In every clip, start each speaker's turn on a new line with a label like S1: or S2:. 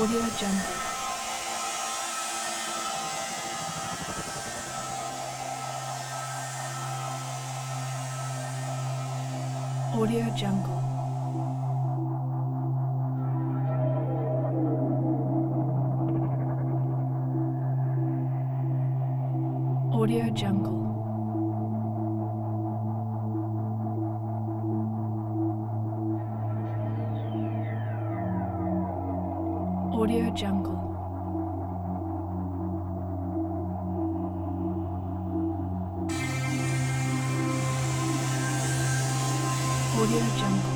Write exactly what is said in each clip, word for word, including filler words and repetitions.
S1: Audio Jungle. Audio Jungle. Audio Jungle. Audio Jungle. Audio Jungle.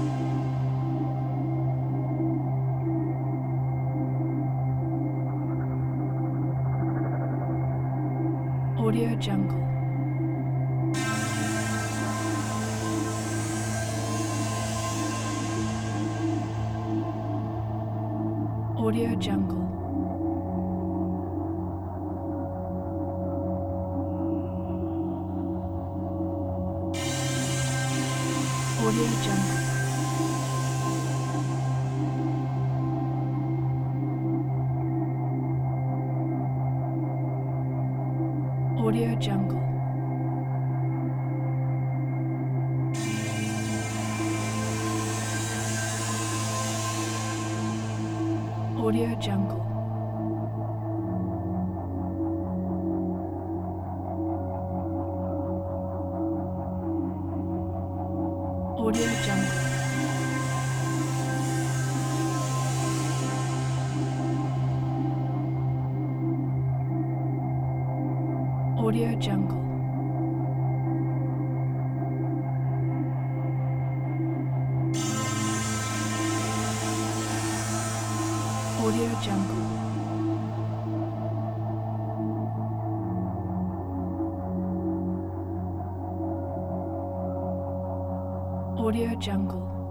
S1: Audio Jungle. Audio Jungle. Audio Jungle. Audio Jungle. Audio Jungle. Audio Jungle. Audio Jungle. Audio Jungle. Audio Jungle.